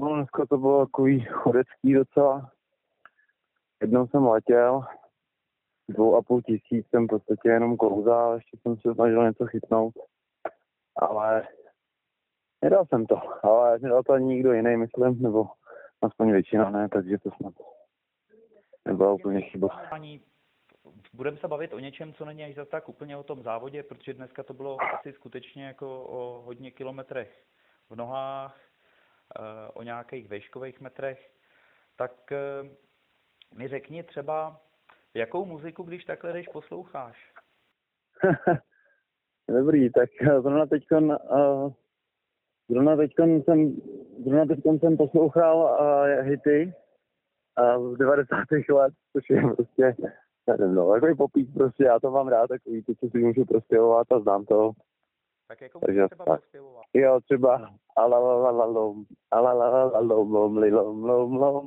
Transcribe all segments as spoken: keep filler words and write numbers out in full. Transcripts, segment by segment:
No, dneska to bylo takový chodecký docela. Jednou jsem letěl, dvou a půl tisíc jsem v podstatě jenom klouzal, ještě jsem se snažil něco chytnout, ale nedal jsem to, ale nedal to ani nikdo jiný, myslím, nebo aspoň většina ne, takže to snad nebyla úplně chyba. Budeme se bavit o něčem, co není až zase tak úplně o tom závodě, protože dneska to bylo asi skutečně jako o hodně kilometrech v nohách, o nějakých výškových metrech. Tak mi řekni třeba, jakou muziku, když takhle jdeš, posloucháš? Dobrý, tak zrovna teďkon, uh, zrovna teďkon jsem, zrovna teďkon jsem poslouchal uh, hity uh, z devadesátých let, což je prostě, nevím, no, takový popík prostě, já to mám rád, takový ty, co si můžu prospěvovat a znám to. Tak jako můžu třeba prospěvovat? Jo, třeba alalalalom, alalalalom, lom, lom, lom, lom.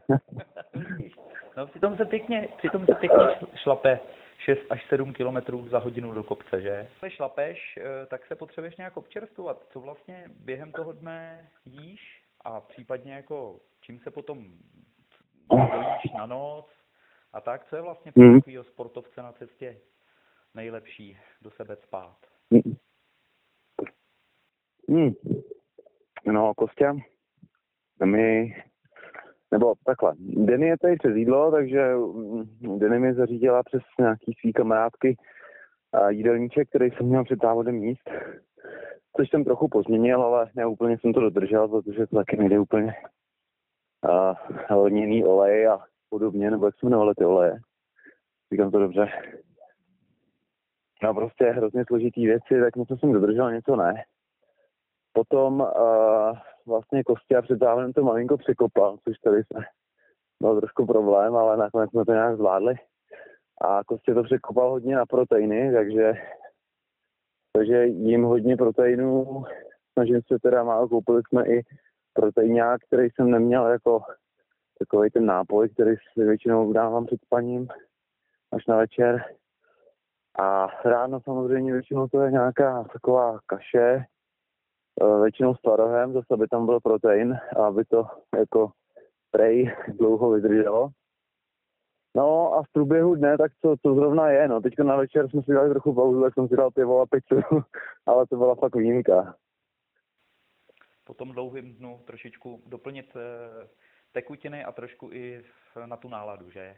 No přitom se pěkně, přitom se pěkně šlape šest až sedm kilometrů za hodinu do kopce, že? Když šlapeš, tak se potřebuješ nějak občerstvovat. Co vlastně během toho dne jíš a případně jako čím se potom dojíš na noc a tak, co je vlastně pro hmm. takovýho sportovce na cestě nejlepší do sebe spát? Hmm. No, Kostě, my, nebo takhle, Denny je tady přes jídlo, takže Denny mi zařídila přes nějaký svý kamarádky jídelníček, který jsem měl před závodem jíst, což jsem trochu pozměnil, ale ne úplně jsem to dodržel, protože to taky nejde úplně uh, lněný olej a podobně, nebo jak se jmenovaly ty oleje. Říkám to dobře. No prostě hrozně složitý věci, tak něco jsem dodržel, něco ne. Potom uh, vlastně Kostě před závodem to malinko překopal, což tady se byl trošku problém, ale nakonec jsme to nějak zvládli. A Kostě to překopal hodně na proteiny, takže, takže jím hodně proteinů. Snažím se teda málo, koupili jsme i proteinák, který jsem neměl jako takový ten nápoj, který si většinou dávám před spaním až na večer. A ráno samozřejmě většinou to je nějaká taková kaše, většinou s tvarohem, zase aby tam byl protein a aby to jako prej dlouho vydrželo. No a v průběhu dne, tak co, co zrovna je, no teďka na večer jsme si dali trochu pauzu, tak jsem si dal pivo a pizzu, ale to byla fakt výjimka. Po tom dlouhém dnu trošičku doplnit tekutiny a trošku i na tu náladu, že?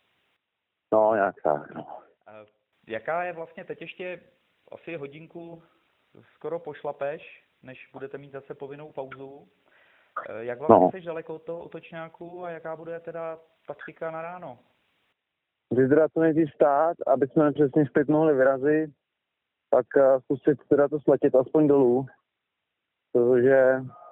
No, nějak tak, no. Jaká je vlastně teď ještě asi hodinku skoro pošlapeš, než budete mít zase povinnou pauzu? Jak vlastně no. jsi daleko od toho otočňáku a jaká bude teda taktika na ráno? Když teda to nejdřív stát, aby jsme přesně zpět mohli vyrazit, tak zkusit teda to sletět aspoň dolů, protože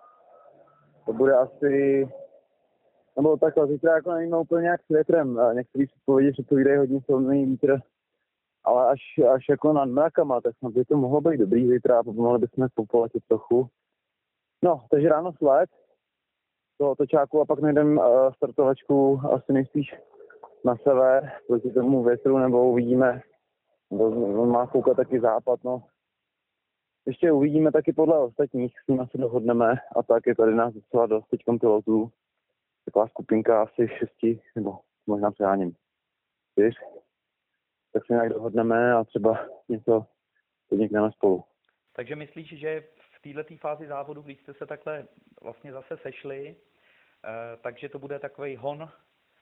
to bude asi, nebo takhle, zítra jako nevíme úplně jak s větrem, některý předpovědi předpovídají hodně silný vítr, ale až, až jako nad mrakama, tak snad by to mohlo být dobrý zítra a mohli bychom popoletět trochu. No, takže ráno slet do otočáku a pak najdeme uh, startovačku asi nejspíš na sever, proti tomu větru, nebo uvidíme, on má koukat taky západ, no. Ještě uvidíme taky podle ostatních, s nimi se dohodneme a tak je tady nás docela dost teďkom pilotů. Taková skupinka asi šesti, nebo možná přeháním čtyř. Tak se nějak dohodneme a třeba něco podnikneme spolu. Takže myslíš, že v této fázi závodu, když jste se takhle vlastně zase sešli, eh, takže to bude takový hon, eh,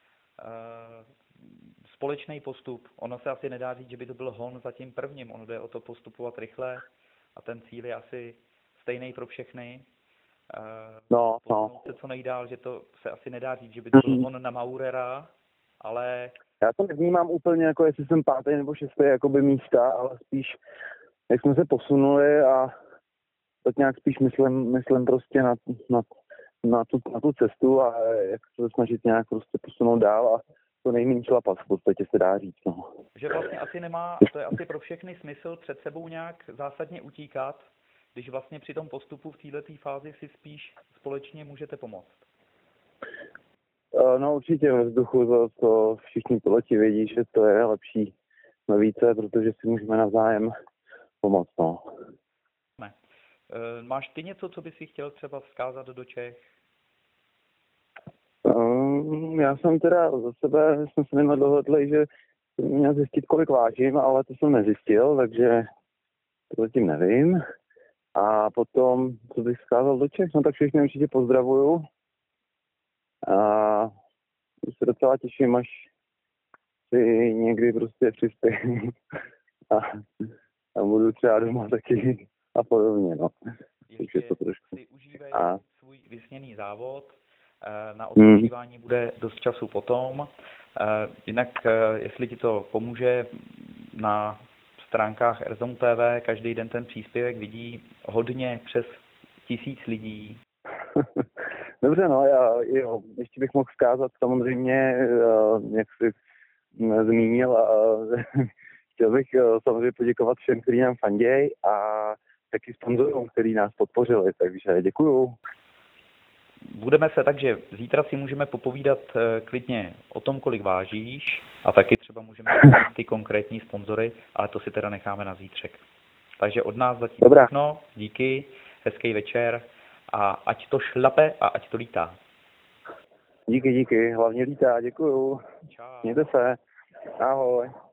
společný postup. Ono se asi nedá říct, že by to byl hon za tím prvním. Ono jde o to postupovat rychle a ten cíl je asi stejný pro všechny. Eh, no, no. Se co nejdál, že to se asi nedá říct, že by to byl hon na Maurera, ale... Já to nevnímám úplně jako, jestli jsem pátý nebo šestý jakoby místa, ale spíš, jak jsme se posunuli a tak nějak spíš myslím, myslím prostě na, na, na, tu, na tu cestu a jak se snažit nějak prostě posunout dál a to nejméně šlapat v podstatě se dá říct. No. Že vlastně asi nemá, to je asi pro všechny smysl před sebou nějak zásadně utíkat, když vlastně při tom postupu v této fázi si spíš společně můžete pomoct. No určitě ve vzduchu to, to všichni piloti vědí, že to je lepší na více, protože si můžeme navzájem pomoct. No. Ne. Máš ty něco, co bys si chtěl třeba vzkázat do Čech? mm, já jsem teda za sebe, jsme se nimi dohodli, že jsem měl zjistit, kolik vážím, ale to jsem nezjistil, takže to zatím nevím. A potom, co bych vzkázal do Čech, no tak všechny určitě pozdravuju. A se docela těším, až si někdy prostě přispěju a, a budu třeba doma taky a podobně, no. Ještě to trošku. si užívej A... svůj vysněný závod, na odpočívání hmm. bude dost času potom. Jinak, jestli ti to pomůže, na stránkách Erzom T V každý den ten příspěvek vidí hodně přes tisíc lidí. Dobře, no, já jo, ještě bych mohl vzkázat samozřejmě, jak jsi zmínil, chtěl bych samozřejmě poděkovat všem, kteří nám fanděj a taky sponzorům, kteří nás podpořili, takže děkuju. Budeme se takže zítra si můžeme popovídat klidně o tom, kolik vážíš a taky třeba můžeme říct ty konkrétní sponzory, ale to si teda necháme na zítřek. Takže od nás zatím všechno, díky, hezký večer a ať to šlape a ať to lítá. Díky, díky, hlavně lítá, děkuju. Čau. Mějte se, ahoj.